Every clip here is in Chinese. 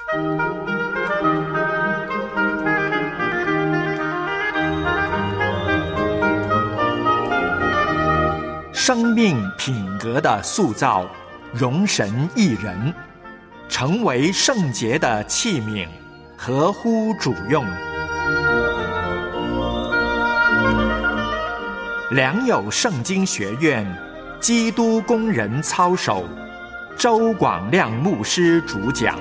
生命品格的塑造，容神一人，成为圣洁的器皿，合乎主用。良友圣经学院基督工人操守，周广亮牧师主讲。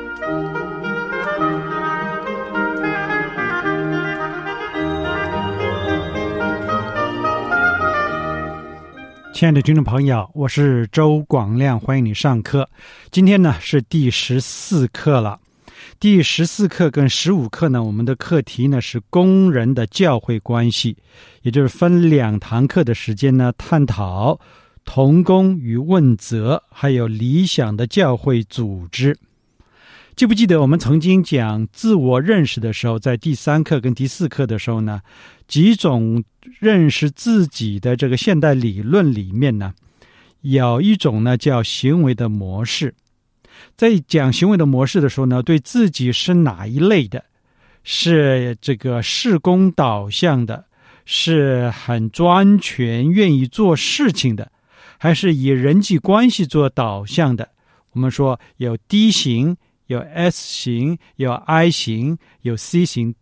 亲爱的听众朋友，我是周广亮，欢迎你上课。今天呢是第14课了。第14课跟15课呢，我们的课题呢是工人的教会关系，也就是分2堂课的时间呢，探讨同工与问责，还有理想的教会组织。记不记得我们曾经讲自我认识的时候，在第3课跟第4课的时候呢，几种认识自己的这个现代理论里面呢，有一种呢叫行为的模式。在讲行为的模式的时候呢，对自己是哪一类的，是这个事工导向的，是很专权愿意做事情的，还是以人际关系做导向的。我们说有 D 型，有 S 型，有 I 型，有 C 型，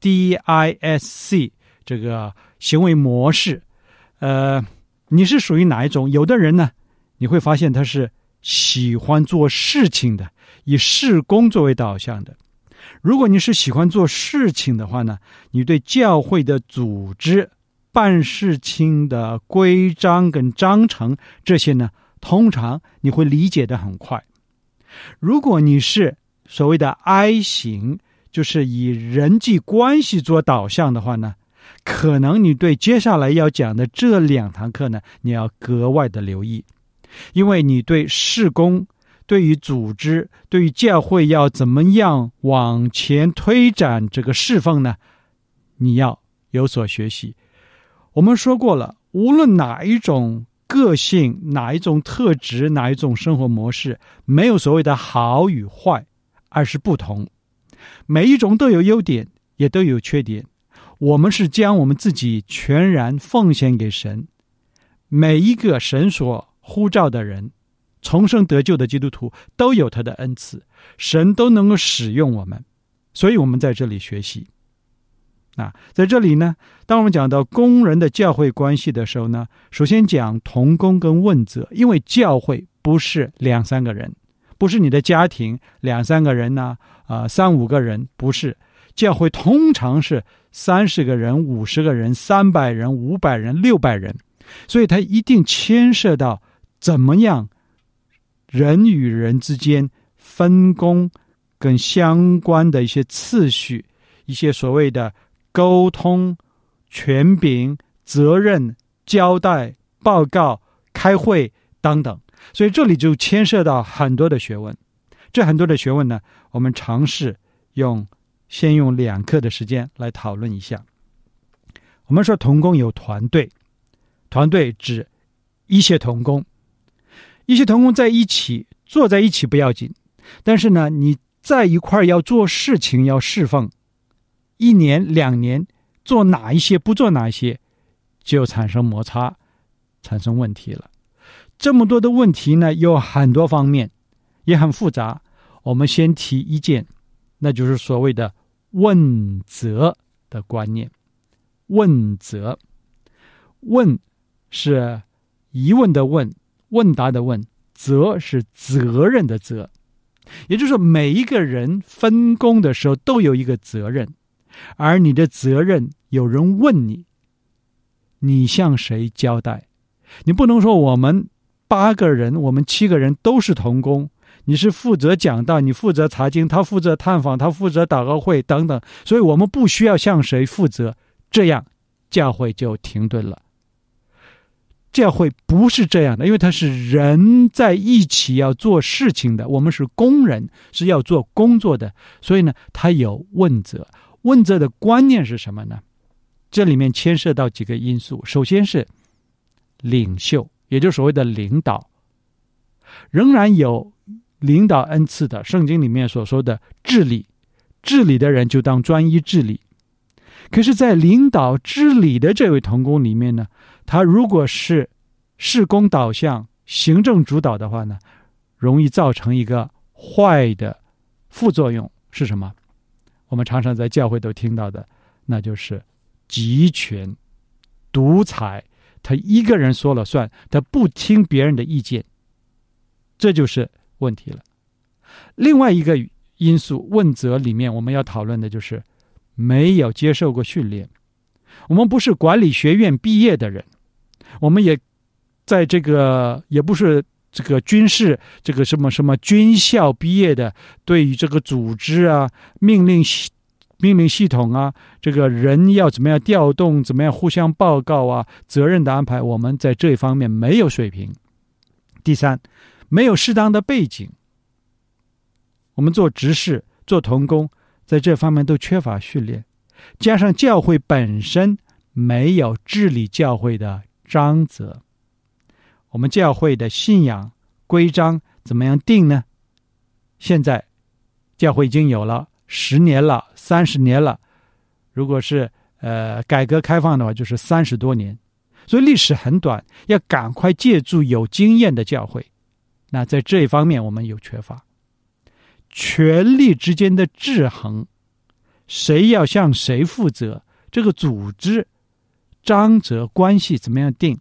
DISC 这个行为模式。你是属于哪一种？有的人呢，你会发现他是喜欢做事情的，以事工作为导向的。如果你是喜欢做事情的话呢，你对教会的组织、办事情的规章跟章程这些呢，通常你会理解得很快。如果你是所谓的 I 型，就是以人际关系做导向的话呢，可能你对接下来要讲的这2堂课呢，你要格外的留意。因为你对事工、对于组织、对于教会要怎么样往前推展这个侍奉呢，你要有所学习。我们说过了，无论哪一种个性、哪一种特质、哪一种生活模式，没有所谓的好与坏，而是不同。每一种都有优点，也都有缺点。我们是将我们自己全然奉献给神。每一个神所呼召的人，重生得救的基督徒，都有他的恩赐，神都能够使用我们，所以我们在这里学习。在这里呢，当我们讲到工人的教会关系的时候呢，首先讲同工跟问责。因为教会不是2-3个人，不是你的家庭2-3个人3-5个人，不是。教会通常是30个人、50个人、300人、500人、600人，所以它一定牵涉到怎么样人与人之间分工跟相关的一些次序，一些所谓的沟通、权柄、责任、交代、报告、开会等等。所以这里就牵涉到很多的学问。这很多的学问呢，我们尝试先用2课的时间来讨论一下。我们说同工有团队，团队指一些同工，一些同工在一起，坐在一起不要紧，但是呢，你在一块要做事情，要侍奉，1年2年做哪一些，不做哪一些，就产生摩擦，产生问题了。这么多的问题呢，有很多方面，也很复杂。我们先提一件，那就是所谓的问责的观念。问责，问是疑问的问，问答的问，责是责任的责。也就是说，每一个人分工的时候都有一个责任，而你的责任有人问你，你向谁交代？你不能说我们8个人，我们7个人都是同工，你是负责讲道，你负责查经，他负责探访，他负责祷告会等等，所以我们不需要向谁负责，这样教会就停顿了。教会不是这样的，因为它是人在一起要做事情的，我们是工人，是要做工作的，所以呢，它有问责。问责的观念是什么呢？这里面牵涉到几个因素。首先是领袖，也就是所谓的领导，仍然有领导恩赐的，圣经里面所说的治理的人就当专一治理。可是在领导治理的这位同工里面呢，他如果是事工导向、行政主导的话呢，容易造成一个坏的副作用是什么？我们常常在教会都听到的，那就是集权、独裁，他一个人说了算，他不听别人的意见，这就是问题了。另外一个因素，问责里面我们要讨论的就是没有接受过训练。我们不是管理学院毕业的人，我们也在这个也不是这个军事这个什么军校毕业的，对于这个组织啊、命令系统啊，这个人要怎么样调动，怎么样互相报告啊，责任的安排，我们在这一方面没有水平。第三，没有适当的背景，我们做执事、做同工，在这方面都缺乏训练，加上教会本身没有治理教会的章则。我们教会的信仰规章怎么样定呢？现在教会已经有了10年了、30年了，如果是改革开放的话，就是30多年，所以历史很短，要赶快借助有经验的教会。那在这一方面我们有缺乏。权力之间的制衡，谁要向谁负责，这个组织章则关系怎么样定？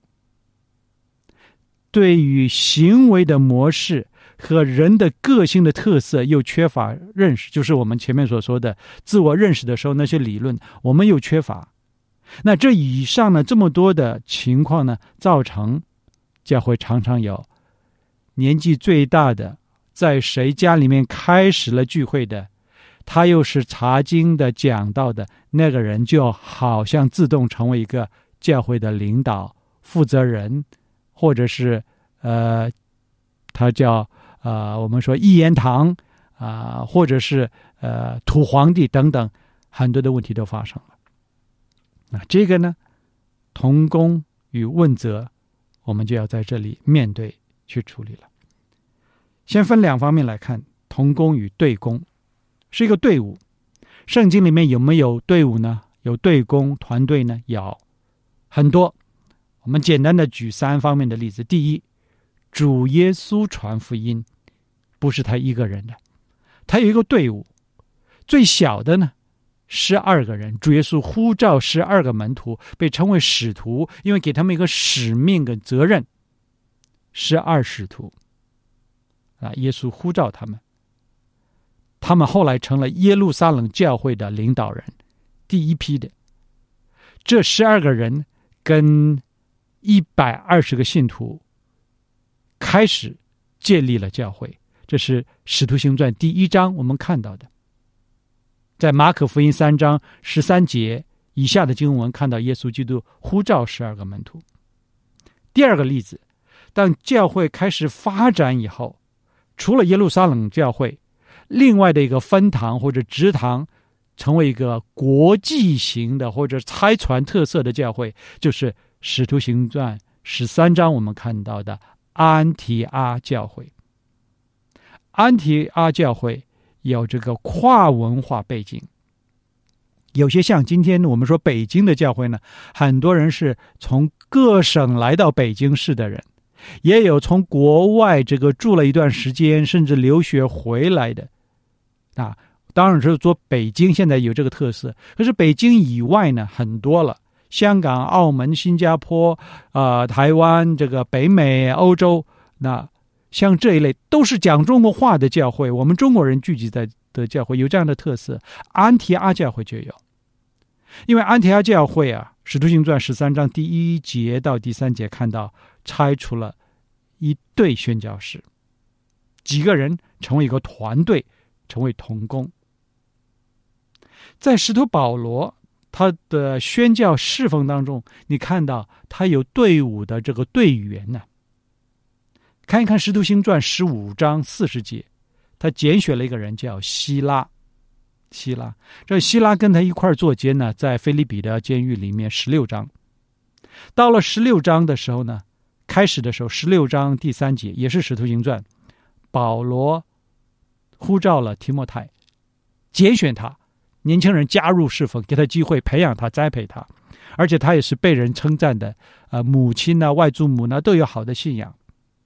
对于行为的模式和人的个性的特色又缺乏认识，就是我们前面所说的自我认识的时候那些理论我们又缺乏。那这以上呢这么多的情况呢，造成教会常常有年纪最大的在谁家里面开始了聚会的，他又是查经的讲道的，那个人就好像自动成为一个教会的领导负责人，或者是他叫我们说一言堂或者是土皇帝等等，很多的问题都发生了。那这个呢，同工与问责，我们就要在这里面对去处理了。先分2方面来看，同工与对工是一个队伍。圣经里面有没有队伍呢？有队工团队呢？有很多。我们简单的举3方面的例子。第一，主耶稣传福音不是他一个人的，他有一个队伍。最小的呢12个人，主耶稣呼召12个门徒，被称为使徒，因为给他们一个使命跟责任。12使徒耶稣呼召他们，他们后来成了耶路撒冷教会的领导人，第一批的。这12个人跟120个信徒开始建立了教会，这是使徒行传第1章我们看到的。在马可福音3章13节以下的经文看到耶稣基督呼召12个门徒。第二个例子，当教会开始发展以后，除了耶路撒冷教会，另外的一个分堂或者支堂成为一个国际型的或者差传特色的教会，就是使徒行传13章我们看到的安提阿教会。安提阿教会有这个跨文化背景，有些像今天我们说北京的教会呢，很多人是从各省来到北京市的人，也有从国外这个住了一段时间甚至留学回来的当然是说北京现在有这个特色，可是北京以外呢很多了，香港、澳门、新加坡台湾，这个北美、欧洲，那像这一类都是讲中国话的教会，我们中国人聚集在的教会有这样的特色。安提阿教会就有，因为安提阿教会使徒行传13章第1节到第3节看到拆除了一队宣教士，几个人成为一个团队，成为同工。在使徒保罗他的宣教侍奉当中，你看到他有队伍的这个队员呢。看一看使徒行传15章40节，他拣选了一个人叫希拉。这希拉跟他一块坐监呢，在腓立比的监狱里面16章。到了16章的时候呢，开始的时候16章第3节也是使徒行传，保罗呼召了提摩太，拣选他，年轻人加入侍奉，给他机会培养他，栽培他，而且他也是被人称赞的母亲啊、外祖母呢都有好的信仰，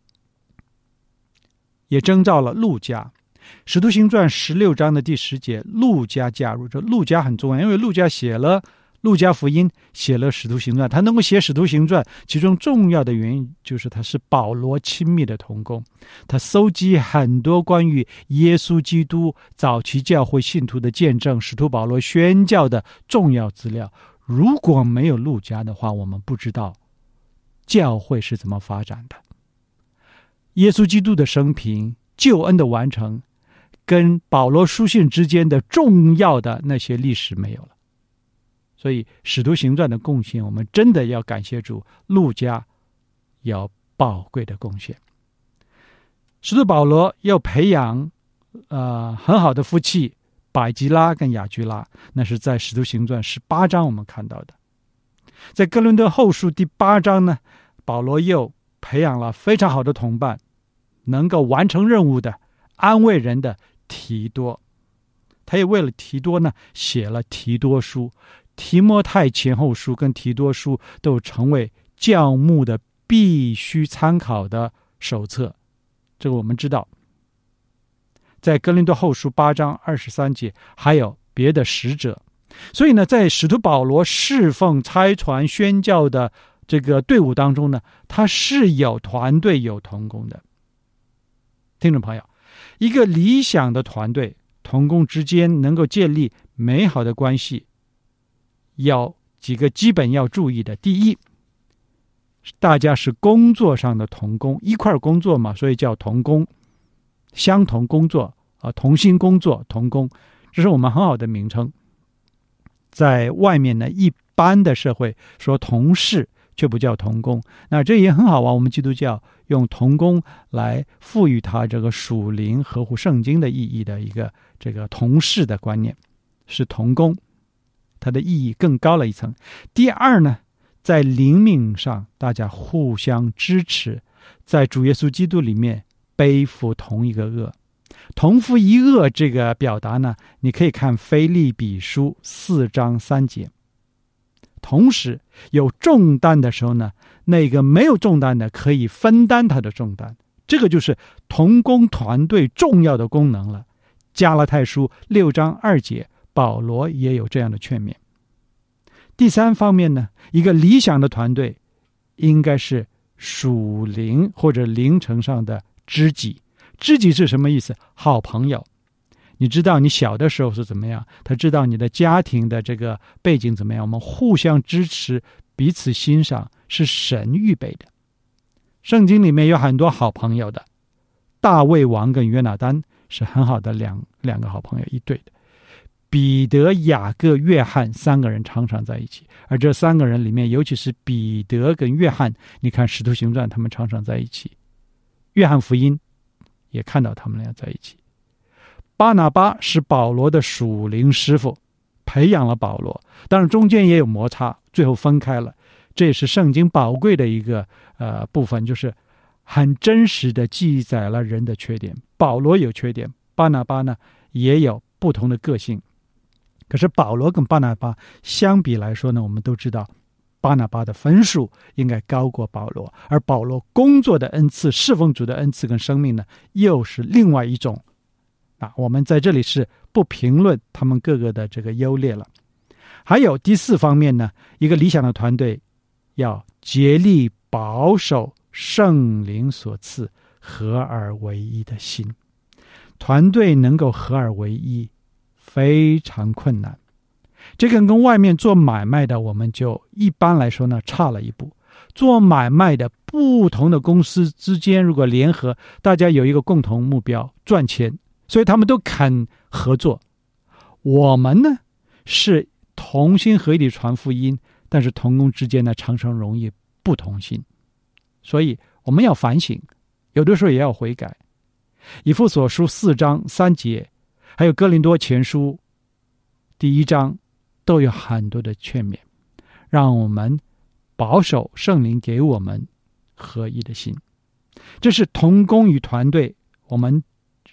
也征召了路加。使徒行传16章的第10节，路加加入。这路加很重要，因为路加写了路加福音，写了使徒行传。他能够写使徒行传，其中重要的原因就是他是保罗亲密的同工，他搜集很多关于耶稣基督早期教会信徒的见证，使徒保罗宣教的重要资料。如果没有路加的话，我们不知道教会是怎么发展的，耶稣基督的生平、救恩的完成跟保罗书信之间的重要的那些历史没有了。所以使徒行传的贡献，我们真的要感谢主，路加有宝贵的贡献。使徒保罗要培养很好的夫妻百基拉跟雅居拉，那是在使徒行传18章我们看到的。在哥林多后书第8章呢，保罗又培养了非常好的同伴，能够完成任务的、安慰人的提多。他也为了提多呢写了提多书，提摩太前后书跟提多书都成为教牧的必须参考的手册。这个我们知道，在哥林多后书8章23节还有别的使者。所以呢，在使徒保罗侍奉、差传、宣教的这个队伍当中呢，他是有团队、有同工的。听众朋友，一个理想的团队同工之间能够建立美好的关系，有几个基本要注意的。第一，大家是工作上的同工，一块工作嘛，所以叫同工，相同工作同心工作，同工，这是我们很好的名称。在外面呢，一般的社会说同事却不叫同工，那这也很好啊。我们基督教用同工来赋予它这个属灵合乎圣经的意义的一个这个同事的观念，是同工，它的意义更高了一层。第二呢，在灵命上大家互相支持，在主耶稣基督里面背负同一个恶。同负一恶这个表达呢，你可以看腓立比书4章3节。同时有重担的时候呢，那个没有重担的可以分担他的重担，这个就是同工团队重要的功能了。加拉太书6章2节，保罗也有这样的劝勉。第三方面呢，一个理想的团队应该是属灵或者灵程上的知己。知己是什么意思？好朋友。你知道你小的时候是怎么样，他知道你的家庭的这个背景怎么样，我们互相支持，彼此欣赏，是神预备的。圣经里面有很多好朋友的，大卫王跟约拿单是很好的两个好朋友，一对的。彼得、雅各、约翰3个人常常在一起，而这3个人里面，尤其是彼得跟约翰，你看使徒行传他们常常在一起，约翰福音也看到他们俩在一起。巴拿巴是保罗的属灵师傅，培养了保罗，当然中间也有摩擦，最后分开了。这也是圣经宝贵的一个部分，就是很真实的记载了人的缺点。保罗有缺点，巴拿巴呢也有不同的个性。可是保罗跟巴拿巴相比来说呢，我们都知道巴拿巴的分数应该高过保罗，而保罗工作的恩赐、侍奉主的恩赐跟生命呢，又是另外一种。我们在这里是不评论他们各个的这个优劣了。还有第4方面呢，一个理想的团队要竭力保守圣灵所赐合而为一的心。团队能够合而为一非常困难，这个跟外面做买卖的我们就一般来说呢差了一步。做买卖的不同的公司之间如果联合，大家有一个共同目标，赚钱，所以他们都肯合作。我们呢是同心合意传福音，但是同工之间呢常常容易不同心，所以我们要反省，有的时候也要悔改。以弗所书4章3节，还有哥林多前书第1章都有很多的劝勉，让我们保守圣灵给我们合一的心。这是同工与团队我们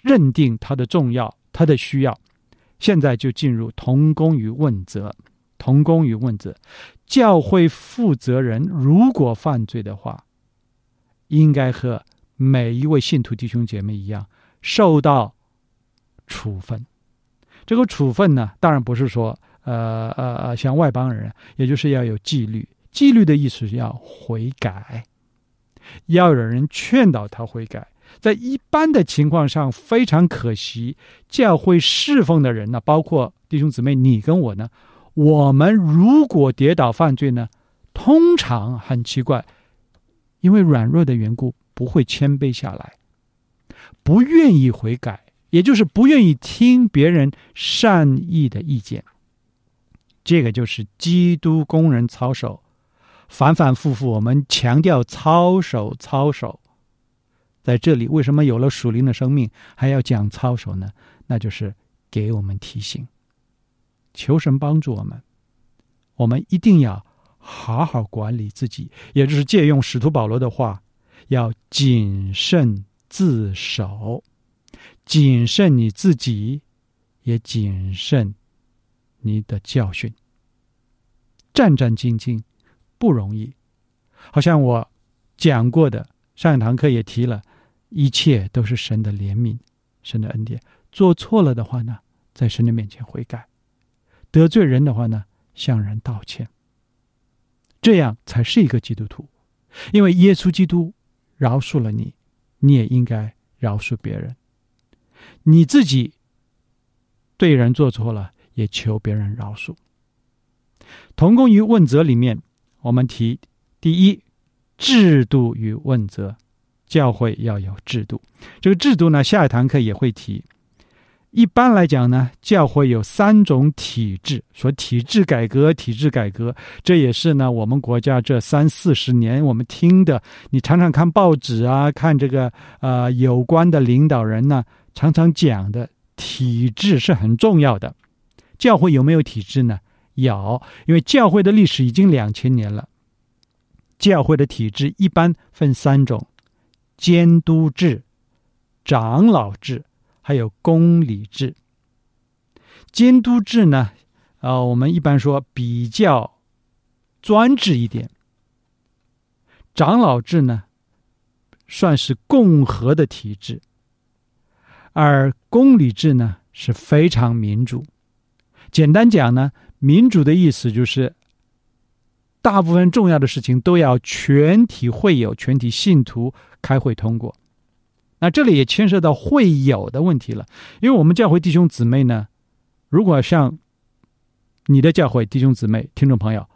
认定它的重要，它的需要。现在就进入同工与问责。同工与问责，教会负责人如果犯罪的话，应该和每一位信徒弟兄姐妹一样受到处分。这个处分呢，当然不是说像外邦人，也就是要有纪律。纪律的意思是要悔改，要有人劝导他悔改。在一般的情况上，非常可惜，教会侍奉的人呢，包括弟兄姊妹你跟我呢，我们如果跌倒犯罪呢，通常很奇怪，因为软弱的缘故，不会谦卑下来，不愿意悔改，也就是不愿意听别人善意的意见。这个就是基督工人操守，反反复复我们强调操守。在这里为什么有了属灵的生命还要讲操守呢？那就是给我们提醒，求神帮助我们，我们一定要好好管理自己，也就是借用使徒保罗的话，要谨慎自守，谨慎你自己，也谨慎你的教训。战战兢兢不容易，好像我讲过的，上一堂课也提了，一切都是神的怜悯，神的恩典。做错了的话呢，在神的面前悔改，得罪人的话呢，向人道歉，这样才是一个基督徒。因为耶稣基督饶恕了你，你也应该饶恕别人。你自己对人做错了，也求别人饶恕。同工与问责里面，我们提第一，制度与问责。教会要有制度，这个制度呢，下一堂课也会提。一般来讲呢，教会有3种体制，说体制改革，这也是呢我们国家这30-40年我们听的，你常常看报纸啊，看这个有关的领导人呢，常常讲的体制是很重要的。教会有没有体制呢？有，因为教会的历史已经2000年了。教会的体制一般分3种：监督制、长老制，还有公理制。监督制呢，我们一般说比较专制一点。长老制呢，算是共和的体制，而公理制呢，是非常民主。简单讲呢，民主的意思就是大部分重要的事情都要全体会友、全体信徒开会通过。那这里也牵涉到会友的问题了，因为我们教会弟兄姊妹呢，如果像你的教会弟兄姊妹听众朋友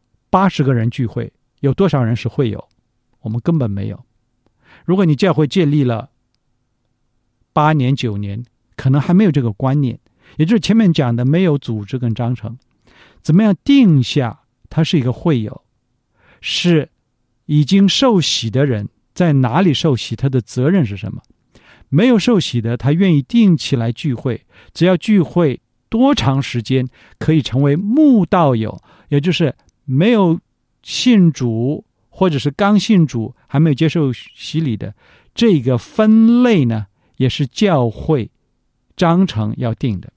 80个人聚会，有多少人是会友？我们根本没有。如果你教会建立了8年9年，可能还没有这个观念，也就是前面讲的没有组织跟章程。怎么样定下他是一个会友，是已经受洗的人在哪里受洗，他的责任是什么？没有受洗的，他愿意定期来聚会，只要聚会多长时间，可以成为慕道友，也就是没有信主或者是刚信主还没有接受洗礼的，这个分类呢，也是教会章程要定的。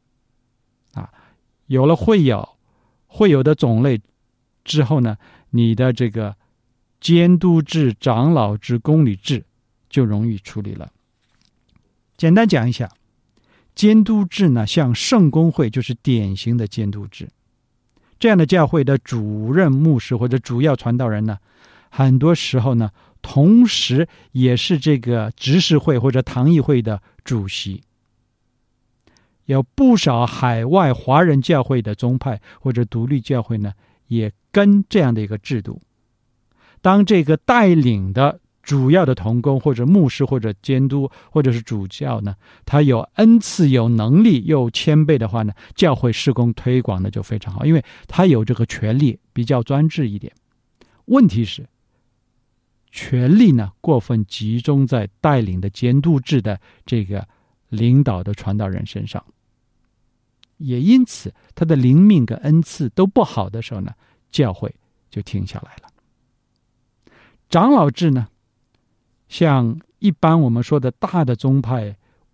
有了会友的种类之后呢，你的这个监督制、长老制、公理制就容易处理了。简单讲一下，监督制呢，像圣公会就是典型的监督制。这样的教会的主任牧师或者主要传道人呢，很多时候呢，同时也是这个执事会或者堂议会的主席。有不少海外华人教会的宗派或者独立教会呢，也跟这样的一个制度。当这个带领的主要的同工或者牧师或者监督或者是主教呢，他有恩赐、有能力又谦卑的话呢，教会事工推广的就非常好，因为他有这个权力，比较专制一点。问题是权力呢过分集中在带领的监督制的这个领导的传道人身上，也因此他的灵命跟恩赐都不好的时候呢，教会就停下来了。长老制呢，像一般我们说的大的宗派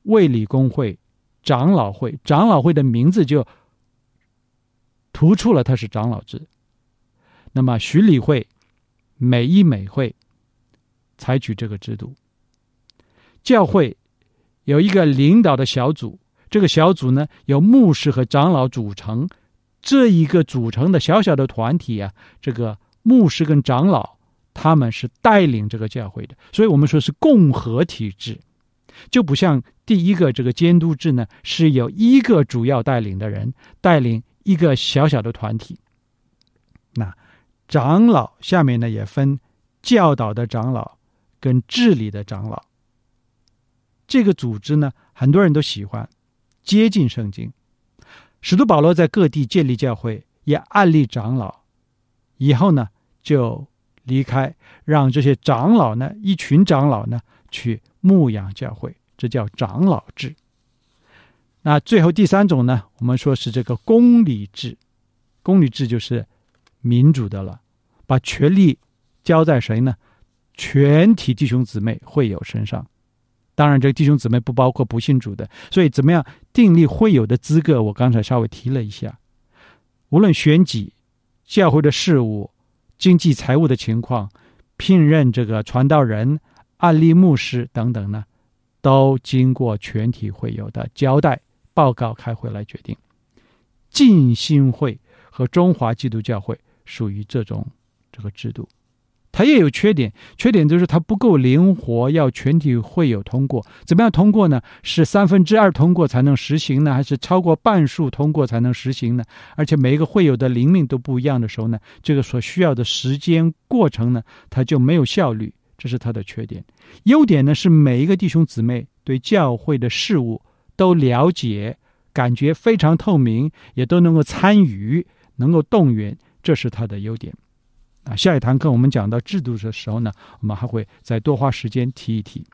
卫理公会、长老会，长老会的名字就突出了它是长老制。那么许理会、美医美会采取这个制度。教会有一个领导的小组，这个小组呢由牧师和长老组成，这一个组成的小小的团体啊，这个牧师跟长老他们是带领这个教会的，所以我们说是共合体制，就不像第一个这个监督制呢，是有一个主要带领的人带领一个小小的团体。那长老下面呢也分教导的长老跟治理的长老。这个组织呢很多人都喜欢，接近圣经。使徒保罗在各地建立教会，也案例长老，以后呢就离开，让这些长老呢，一群长老呢去牧养教会，这叫长老制。那最后第三种呢，我们说是这个公理制。公理制就是民主的了，把权力交在谁呢？全体弟兄姊妹会友身上。当然这个弟兄姊妹不包括不信主的，所以怎么样订立会友的资格，我刚才稍微提了一下。无论选举、教会的事务、经济财务的情况、聘任这个传道人、案例牧师等等呢，都经过全体会友的交代、报告、开会来决定。浸信会和中华基督教会属于这个制度。它也有缺点，缺点就是它不够灵活，要全体会友通过。怎么样通过呢？是2/3通过才能实行呢，还是超过半数通过才能实行呢？而且每一个会友的灵命都不一样的时候呢，这个所需要的时间过程呢，它就没有效率，这是它的缺点。优点呢是每一个弟兄姊妹对教会的事务都了解，感觉非常透明，也都能够参与，能够动员，这是它的优点。下一堂课我们讲到制度的时候呢，我们还会再多花时间提一提。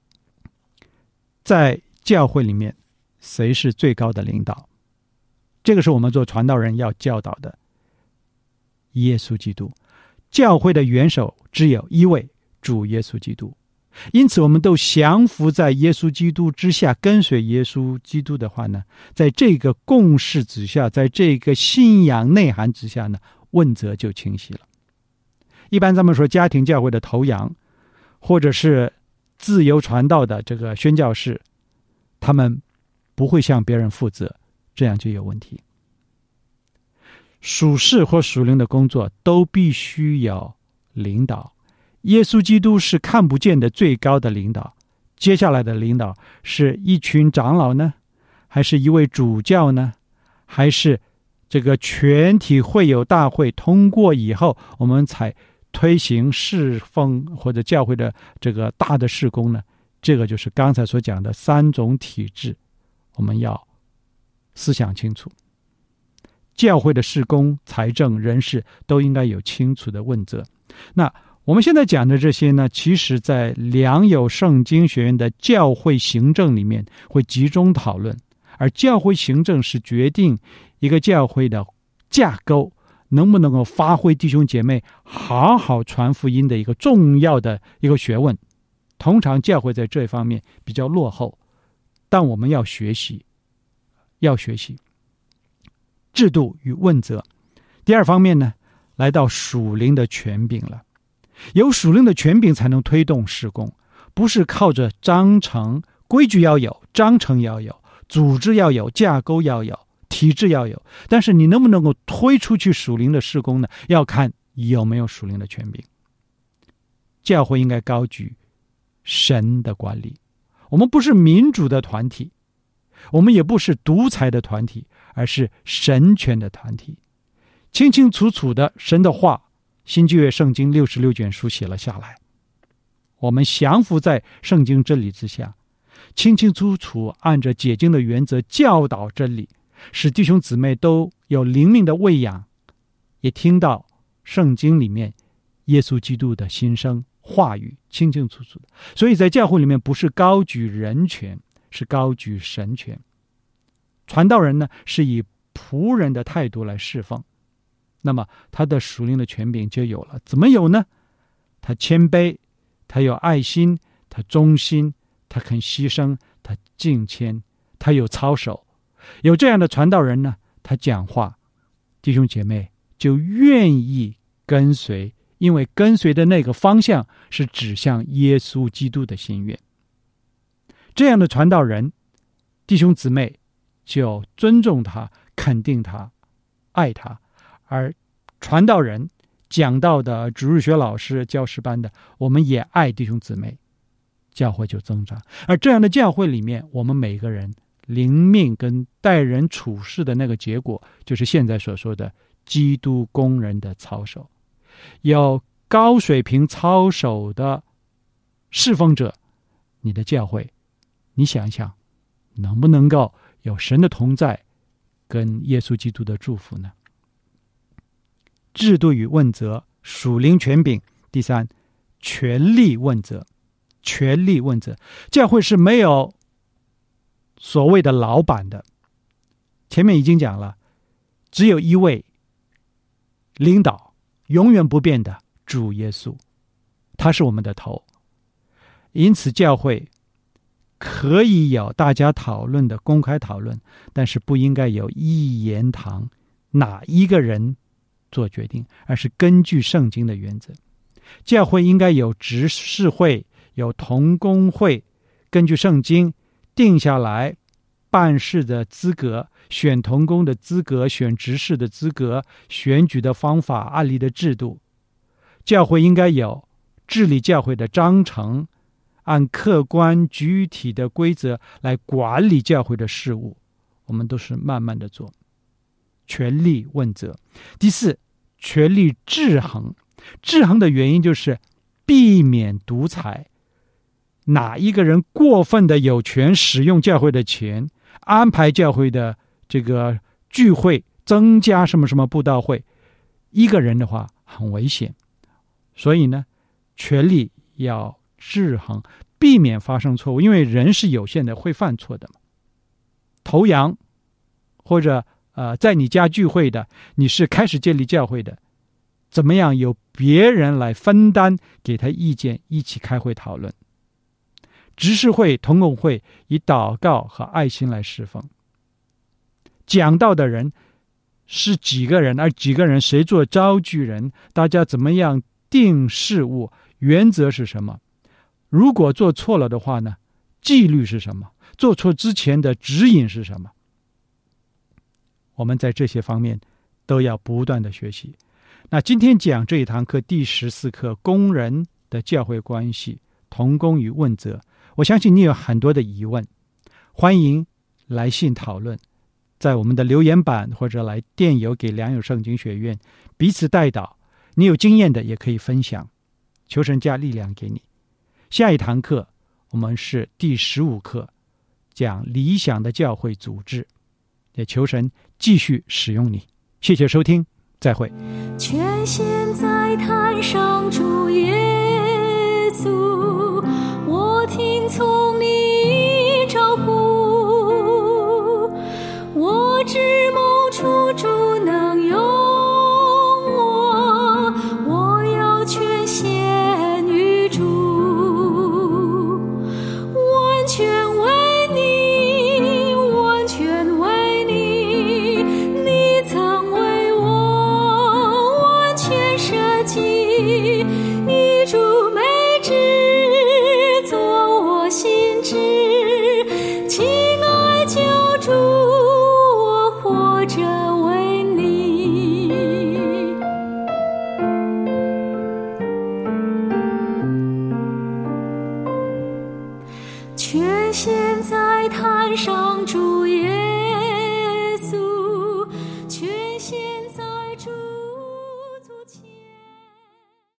在教会里面，谁是最高的领导？这个是我们做传道人要教导的。耶稣基督，教会的元首只有一位，主耶稣基督。因此我们都降服在耶稣基督之下，跟随耶稣基督的话呢，在这个共识之下，在这个信仰内涵之下呢，问责就清晰了。一般咱们说家庭教会的头羊，或者是自由传道的这个宣教士，他们不会向别人负责，这样就有问题。属世或属灵的工作都必须有领导。耶稣基督是看不见的最高的领导，接下来的领导是一群长老呢，还是一位主教呢，还是这个全体会友大会通过以后，我们才推行侍奉或者教会的这个大的事工呢？这个就是刚才所讲的3种体制，我们要思想清楚。教会的事工、财政、人事都应该有清楚的问责。那我们现在讲的这些呢，其实在良友圣经学院的教会行政里面会集中讨论，而教会行政是决定一个教会的架构能不能够发挥弟兄姐妹好好传福音的一个重要的一个学问。通常教会在这方面比较落后，但我们要学习制度与问责。第二方面呢，来到属灵的权柄了。有属灵的权柄才能推动事工，不是靠着章程，规矩要有，章程要有，组织要有，架构要有，体制要有，但是你能不能够推出去属灵的事工呢？要看有没有属灵的权柄。教会应该高举神的管理，我们不是民主的团体，我们也不是独裁的团体，而是神权的团体。清清楚楚的神的话，新旧约圣经66卷书写了下来，我们降服在圣经真理之下，清清楚楚按着解经的原则教导真理，使弟兄姊妹都有灵命的喂养，也听到圣经里面耶稣基督的心声话语，清清楚楚的。所以在教会里面不是高举人权，是高举神权。传道人呢，是以仆人的态度来侍奉，那么他的属灵的权柄就有了。怎么有呢？他谦卑，他有爱心，他忠心，他肯牺牲，他敬谦，他有操守。有这样的传道人呢，他讲话，弟兄姐妹就愿意跟随，因为跟随的那个方向是指向耶稣基督的心愿。这样的传道人，弟兄姊妹就尊重他，肯定他，爱他。而传道人讲道的主日学老师、教师班的，我们也爱弟兄姊妹，教会就增长。而这样的教会里面，我们每个人灵命跟待人处事的那个结果，就是现在所说的基督工人的操守。有高水平操守的侍奉者，你的教会，你想想能不能够有神的同在跟耶稣基督的祝福呢？制度与问责，属灵权柄。第三，权力问责。权力问责，教会是没有所谓的老板的。前面已经讲了，只有一位领导，永远不变的主耶稣，他是我们的头。因此教会可以有大家讨论的公开讨论，但是不应该有一言堂，哪一个人做决定，而是根据圣经的原则。教会应该有执事会，有同工会，根据圣经定下来办事的资格，选同工的资格，选执事的资格，选举的方法，案例的制度。教会应该有治理教会的章程，按客观具体的规则来管理教会的事务。我们都是慢慢的做。权力问责。第四，权力制衡。制衡的原因就是避免独裁，哪一个人过分的有权使用教会的钱，安排教会的这个聚会，增加什么什么布道会，一个人的话很危险。所以呢，权力要制衡，避免发生错误，因为人是有限的，会犯错的嘛。头羊或者在你家聚会的，你是开始建立教会的，怎么样由别人来分担，给他意见，一起开会讨论。执事会、同工会以祷告和爱心来侍奉。讲道的人是几个人，而几个人谁做招聚人，大家怎么样定事务，原则是什么？如果做错了的话呢，纪律是什么？做错之前的指引是什么？我们在这些方面都要不断的学习。那今天讲这一堂课第14课，工人的教会关系，同工与问责。我相信你有很多的疑问，欢迎来信讨论，在我们的留言板或者来电邮给良友圣经学院，彼此代祷。你有经验的也可以分享，求神加力量给你。下一堂课我们是第15课，讲理想的教会组织，也求神继续使用你。谢谢收听，再会。 全心在坛上主耶稣，我听从你招呼，我知谋处主能用我，我要全献于主，完全为你，完全为你，你曾为我完全舍己，以主美旨做我心志，亲爱救主，我活着为你。全心在坛上主耶